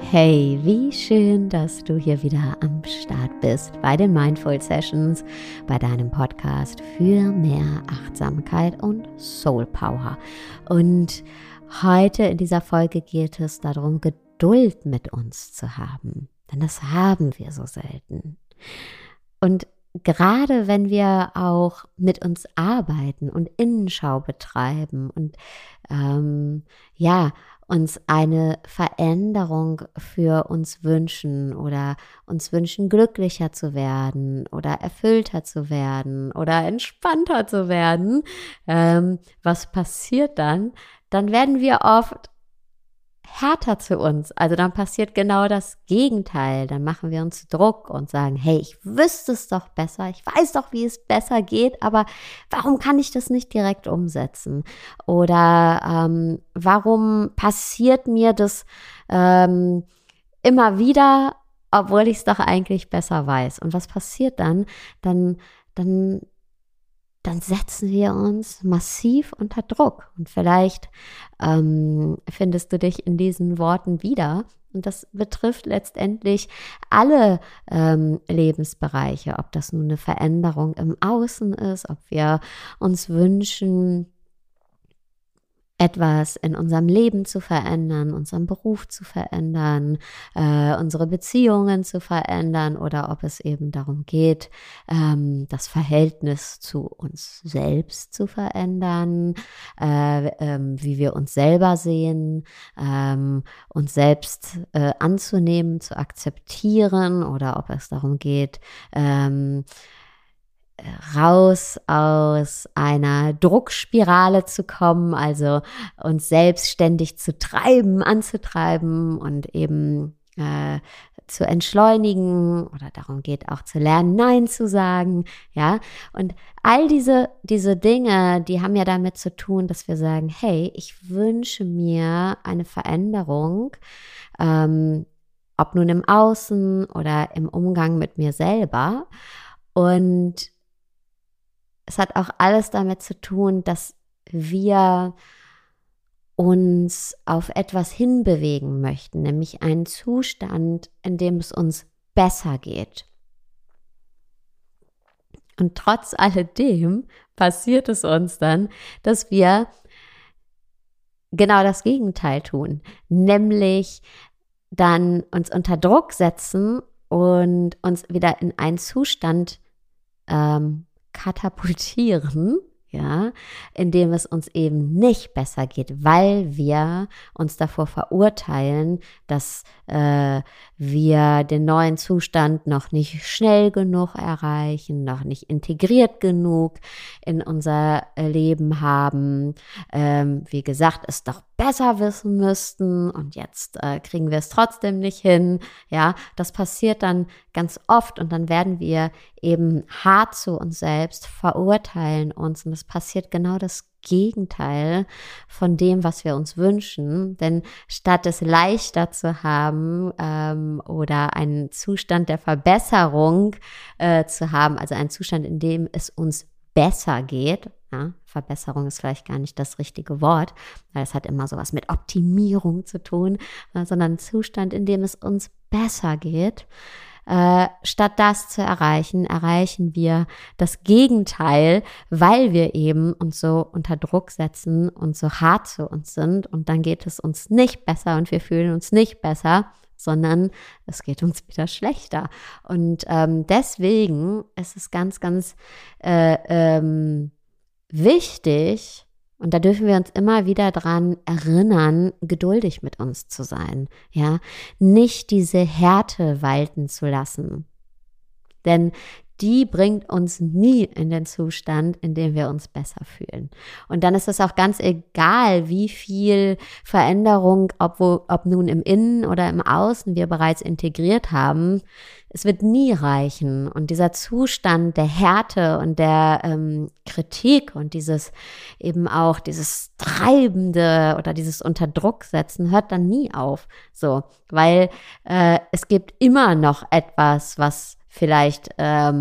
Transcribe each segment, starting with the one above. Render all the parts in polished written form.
Hey, wie schön, dass du hier wieder am Start bist bei den Mindful Sessions, bei deinem Podcast für mehr Achtsamkeit und Soul Power. Und heute in dieser Folge geht es darum, Geduld mit uns zu haben, denn das haben wir so selten. Und gerade wenn wir auch mit uns arbeiten und Innenschau betreiben und uns eine Veränderung für uns wünschen oder uns wünschen, glücklicher zu werden oder erfüllter zu werden oder entspannter zu werden, was passiert dann? Dann werden wir oft härter zu uns. Also dann passiert genau das Gegenteil. Dann machen wir uns Druck und sagen, hey, ich wüsste es doch besser. Ich weiß doch, wie es besser geht, aber warum kann ich das nicht direkt umsetzen? Oder warum passiert mir das immer wieder, obwohl ich es doch eigentlich besser weiß? Und was passiert dann? Dann setzen wir uns massiv unter Druck. Und vielleicht findest du dich in diesen Worten wieder. Und das betrifft letztendlich alle Lebensbereiche, ob das nun eine Veränderung im Außen ist, ob wir uns wünschen, etwas in unserem Leben zu verändern, unseren Beruf zu verändern, unsere Beziehungen zu verändern oder ob es eben darum geht, das Verhältnis zu uns selbst zu verändern, wie wir uns selber sehen, uns selbst anzunehmen, zu akzeptieren oder ob es darum geht, raus aus einer Druckspirale zu kommen, also uns selbstständig zu treiben, anzutreiben und eben zu entschleunigen oder darum geht auch zu lernen, Nein zu sagen, ja, und all diese Dinge, die haben ja damit zu tun, dass wir sagen, hey, ich wünsche mir eine Veränderung, ob nun im Außen oder im Umgang mit mir selber, und es hat auch alles damit zu tun, dass wir uns auf etwas hinbewegen möchten, nämlich einen Zustand, in dem es uns besser geht. Und trotz alledem passiert es uns dann, dass wir genau das Gegenteil tun, nämlich dann uns unter Druck setzen und uns wieder in einen Zustand katapultieren, ja, indem es uns eben nicht besser geht, weil wir uns davor verurteilen, dass wir den neuen Zustand noch nicht schnell genug erreichen, noch nicht integriert genug in unser Leben haben, wie gesagt, es doch besser wissen müssten und jetzt kriegen wir es trotzdem nicht hin, ja, das passiert dann ganz oft und dann werden wir eben hart zu uns selbst, verurteilen uns und es passiert genau das Gegenteil von dem, was wir uns wünschen, denn statt es leichter zu haben oder einen Zustand der Verbesserung zu haben, also einen Zustand, in dem es uns besser geht, ja, Verbesserung ist vielleicht gar nicht das richtige Wort, weil es hat immer sowas mit Optimierung zu tun, sondern ein Zustand, in dem es uns besser geht. Statt das zu erreichen, erreichen wir das Gegenteil, weil wir eben uns so unter Druck setzen und so hart zu uns sind und dann geht es uns nicht besser und wir fühlen uns nicht besser, sondern es geht uns wieder schlechter. Und deswegen ist es ganz, ganz wichtig, und da dürfen wir uns immer wieder dran erinnern, geduldig mit uns zu sein, ja, nicht diese Härte walten zu lassen, denn die bringt uns nie in den Zustand, in dem wir uns besser fühlen. Und dann ist es auch ganz egal, wie viel Veränderung, ob nun im Innen oder im Außen wir bereits integriert haben, es wird nie reichen. Und dieser Zustand der Härte und der Kritik und dieses eben auch dieses Treibende oder dieses Unterdrucksetzen hört dann nie auf. So, weil es gibt immer noch etwas, was vielleicht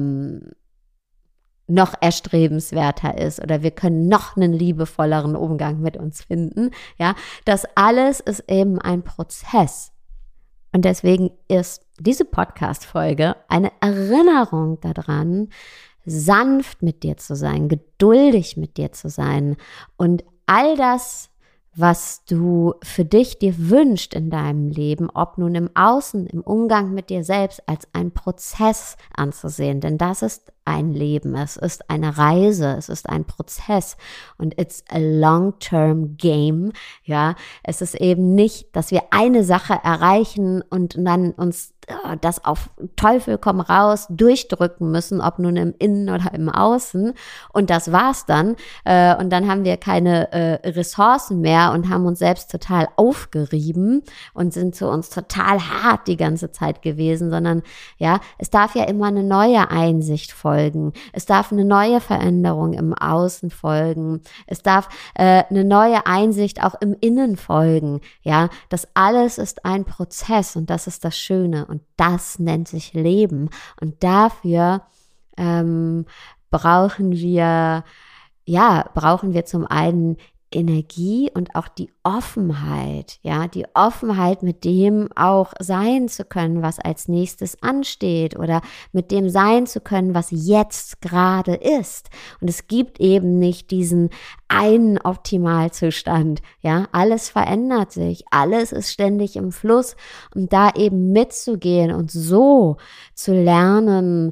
noch erstrebenswerter ist oder wir können noch einen liebevolleren Umgang mit uns finden. Ja, das alles ist eben ein Prozess. Und deswegen ist diese Podcast-Folge eine Erinnerung daran, sanft mit dir zu sein, geduldig mit dir zu sein und all das, was du für dich dir wünschst in deinem Leben, ob nun im Außen, im Umgang mit dir selbst, als einen Prozess anzusehen. Denn das ist ein Leben, es ist eine Reise, es ist ein Prozess und it's a long-term game. Ja, es ist eben nicht, dass wir eine Sache erreichen und dann uns das auf Teufel komm raus durchdrücken müssen, ob nun im Innen oder im Außen. Und das war's dann. Und dann haben wir keine Ressourcen mehr und haben uns selbst total aufgerieben und sind zu uns total hart die ganze Zeit gewesen, sondern ja, es darf ja immer eine neue Einsicht folgen. Es darf eine neue Veränderung im Außen folgen. Es darf eine neue Einsicht auch im Innen folgen. Ja, das alles ist ein Prozess und das ist das Schöne und das nennt sich Leben. Und dafür brauchen wir zum einen Energie und auch die Offenheit, mit dem auch sein zu können, was als nächstes ansteht oder mit dem sein zu können, was jetzt gerade ist. Und es gibt eben nicht diesen einen Optimalzustand, alles verändert sich, alles ist ständig im Fluss und da eben mitzugehen und so zu lernen,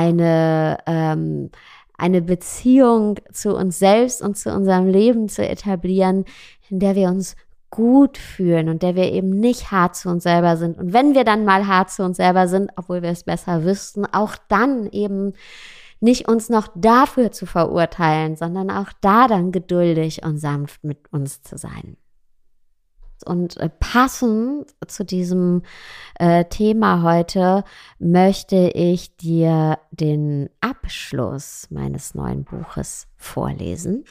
eine Beziehung zu uns selbst und zu unserem Leben zu etablieren, in der wir uns gut fühlen und der wir eben nicht hart zu uns selber sind. Und wenn wir dann mal hart zu uns selber sind, obwohl wir es besser wüssten, auch dann eben nicht uns noch dafür zu verurteilen, sondern auch da dann geduldig und sanft mit uns zu sein. Und passend zu diesem Thema heute möchte ich dir den Abschluss meines neuen Buches vorlesen.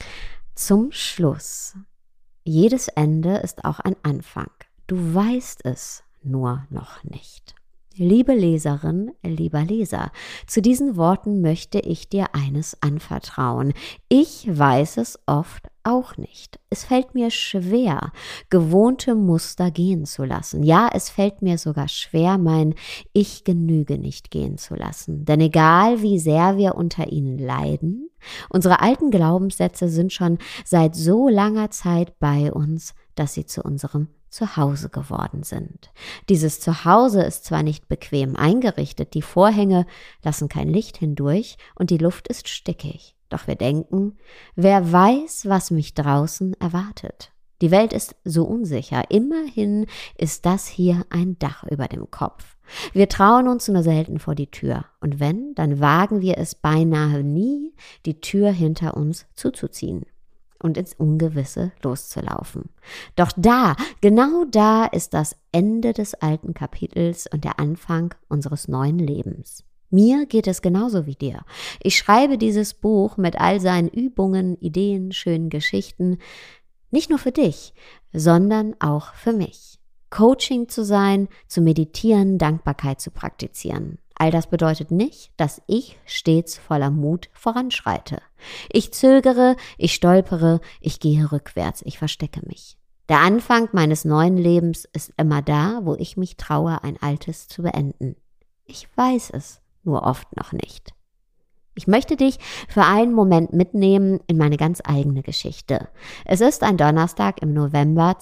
Zum Schluss. Jedes Ende ist auch ein Anfang. Du weißt es nur noch nicht. Liebe Leserin, lieber Leser, zu diesen Worten möchte ich dir eines anvertrauen. Ich weiß es oft auch nicht. Es fällt mir schwer, gewohnte Muster gehen zu lassen. Ja, es fällt mir sogar schwer, mein Ich genüge nicht gehen zu lassen. Denn egal, wie sehr wir unter ihnen leiden, unsere alten Glaubenssätze sind schon seit so langer Zeit bei uns, dass sie zu unserem Zuhause geworden sind. Dieses Zuhause ist zwar nicht bequem eingerichtet, die Vorhänge lassen kein Licht hindurch und die Luft ist stickig. Doch wir denken, wer weiß, was mich draußen erwartet. Die Welt ist so unsicher. Immerhin ist das hier ein Dach über dem Kopf. Wir trauen uns nur selten vor die Tür. Und wenn, dann wagen wir es beinahe nie, die Tür hinter uns zuzuziehen und ins Ungewisse loszulaufen. Doch genau da ist das Ende des alten Kapitels und der Anfang unseres neuen Lebens. Mir geht es genauso wie dir. Ich schreibe dieses Buch mit all seinen Übungen, Ideen, schönen Geschichten, nicht nur für dich, sondern auch für mich. Coaching zu sein, zu meditieren, Dankbarkeit zu praktizieren. All das bedeutet nicht, dass ich stets voller Mut voranschreite. Ich zögere, ich stolpere, ich gehe rückwärts, ich verstecke mich. Der Anfang meines neuen Lebens ist immer da, wo ich mich traue, ein altes zu beenden. Ich weiß es nur oft noch nicht. Ich möchte dich für einen Moment mitnehmen in meine ganz eigene Geschichte. Es ist ein Donnerstag im November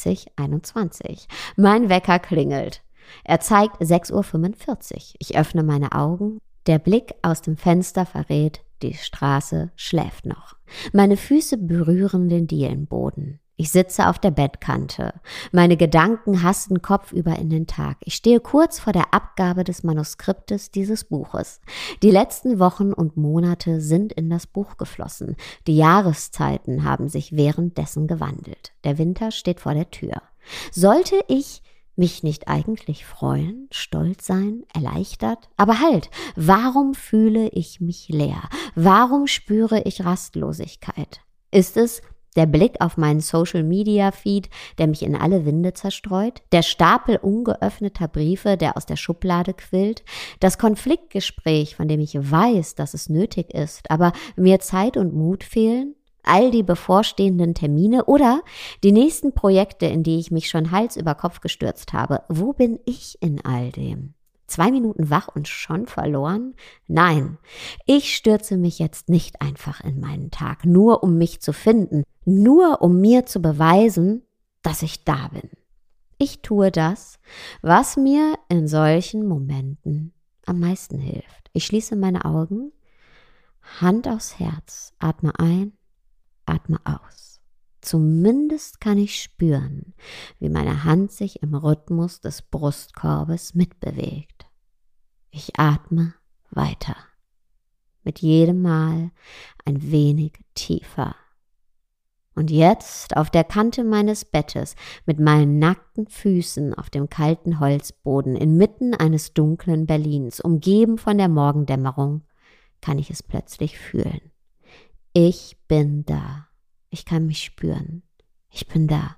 2021. Mein Wecker klingelt. Er zeigt 6:45 Uhr. Ich öffne meine Augen. Der Blick aus dem Fenster verrät, die Straße schläft noch. Meine Füße berühren den Dielenboden. Ich sitze auf der Bettkante. Meine Gedanken hasten kopfüber in den Tag. Ich stehe kurz vor der Abgabe des Manuskriptes dieses Buches. Die letzten Wochen und Monate sind in das Buch geflossen. Die Jahreszeiten haben sich währenddessen gewandelt. Der Winter steht vor der Tür. Sollte ich mich nicht eigentlich freuen, stolz sein, erleichtert? Aber halt, warum fühle ich mich leer? Warum spüre ich Rastlosigkeit? Ist es der Blick auf meinen Social-Media-Feed, der mich in alle Winde zerstreut? Der Stapel ungeöffneter Briefe, der aus der Schublade quillt? Das Konfliktgespräch, von dem ich weiß, dass es nötig ist, aber mir Zeit und Mut fehlen? all die bevorstehenden Termine oder die nächsten Projekte, in die ich mich schon Hals über Kopf gestürzt habe. Wo bin ich in all dem? 2 Minuten wach und schon verloren? Nein, ich stürze mich jetzt nicht einfach in meinen Tag, nur um mich zu finden, nur um mir zu beweisen, dass ich da bin. Ich tue das, was mir in solchen Momenten am meisten hilft. Ich schließe meine Augen, Hand aufs Herz, atme ein, atme aus. Zumindest kann ich spüren, wie meine Hand sich im Rhythmus des Brustkorbes mitbewegt. Ich atme weiter. Mit jedem Mal ein wenig tiefer. Und jetzt auf der Kante meines Bettes, mit meinen nackten Füßen auf dem kalten Holzboden, inmitten eines dunklen Berlins, umgeben von der Morgendämmerung, kann ich es plötzlich fühlen. Ich bin da. Ich kann mich spüren. Ich bin da.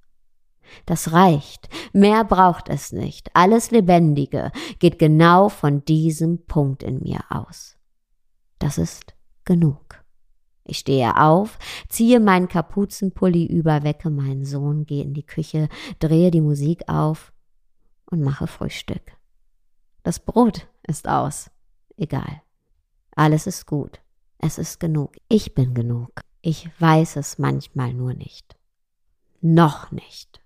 Das reicht. Mehr braucht es nicht. Alles Lebendige geht genau von diesem Punkt in mir aus. Das ist genug. Ich stehe auf, ziehe meinen Kapuzenpulli über, wecke meinen Sohn, gehe in die Küche, drehe die Musik auf und mache Frühstück. Das Brot ist aus. Egal. Alles ist gut. Es ist genug. Ich bin genug. Ich weiß es manchmal nur nicht. Noch nicht.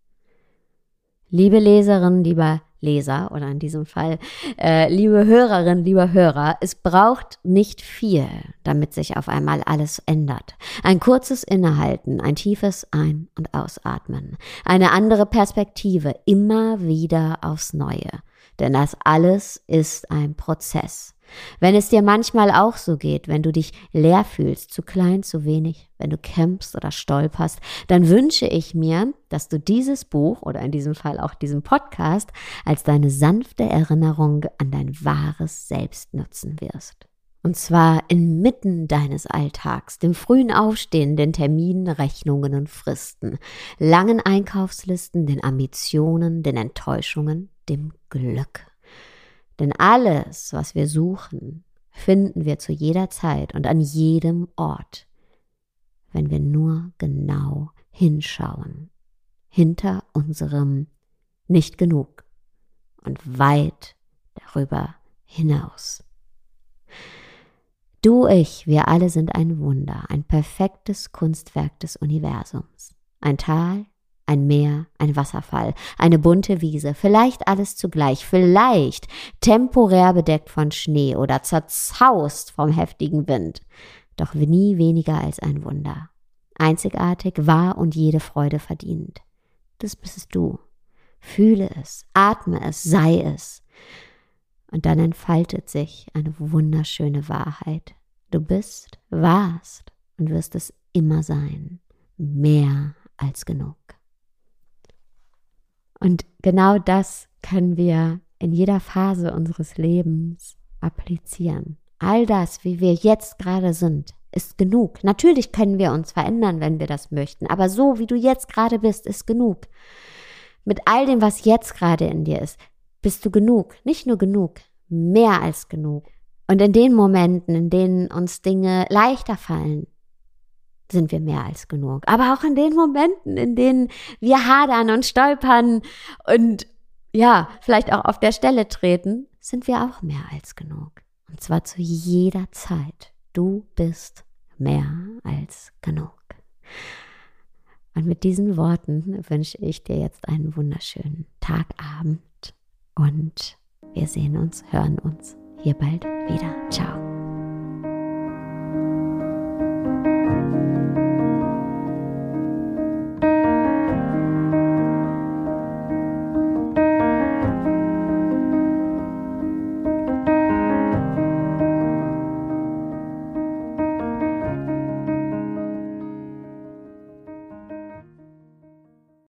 Liebe Leserin, lieber Leser, oder in diesem Fall, liebe Hörerin, lieber Hörer, es braucht nicht viel, damit sich auf einmal alles ändert. Ein kurzes Innehalten, ein tiefes Ein- und Ausatmen, eine andere Perspektive, immer wieder aufs Neue. Denn das alles ist ein Prozess. Wenn es dir manchmal auch so geht, wenn du dich leer fühlst, zu klein, zu wenig, wenn du kämpfst oder stolperst, dann wünsche ich mir, dass du dieses Buch oder in diesem Fall auch diesen Podcast als deine sanfte Erinnerung an dein wahres Selbst nutzen wirst. Und zwar inmitten deines Alltags, dem frühen Aufstehen, den Terminen, Rechnungen und Fristen, langen Einkaufslisten, den Ambitionen, den Enttäuschungen, dem Glück. Denn alles, was wir suchen, finden wir zu jeder Zeit und an jedem Ort, wenn wir nur genau hinschauen, hinter unserem nicht genug und weit darüber hinaus. Du, ich, wir alle sind ein Wunder, ein perfektes Kunstwerk des Universums. Ein Tal, ein Meer, ein Wasserfall, eine bunte Wiese, vielleicht alles zugleich, vielleicht temporär bedeckt von Schnee oder zerzaust vom heftigen Wind, doch nie weniger als ein Wunder. Einzigartig, wahr und jede Freude verdient. Das bist du. Fühle es, atme es, sei es. Und dann entfaltet sich eine wunderschöne Wahrheit. Du bist, warst und wirst es immer sein. Mehr als genug. Und genau das können wir in jeder Phase unseres Lebens applizieren. All das, wie wir jetzt gerade sind, ist genug. Natürlich können wir uns verändern, wenn wir das möchten, aber so, wie du jetzt gerade bist, ist genug. Mit all dem, was jetzt gerade in dir ist, bist du genug. Nicht nur genug, mehr als genug. Und in den Momenten, in denen uns Dinge leichter fallen, sind wir mehr als genug. Aber auch in den Momenten, in denen wir hadern und stolpern und ja, vielleicht auch auf der Stelle treten, sind wir auch mehr als genug. Und zwar zu jeder Zeit. Du bist mehr als genug. Und mit diesen Worten wünsche ich dir jetzt einen wunderschönen Tagabend und wir sehen uns, hören uns hier bald wieder. Ciao.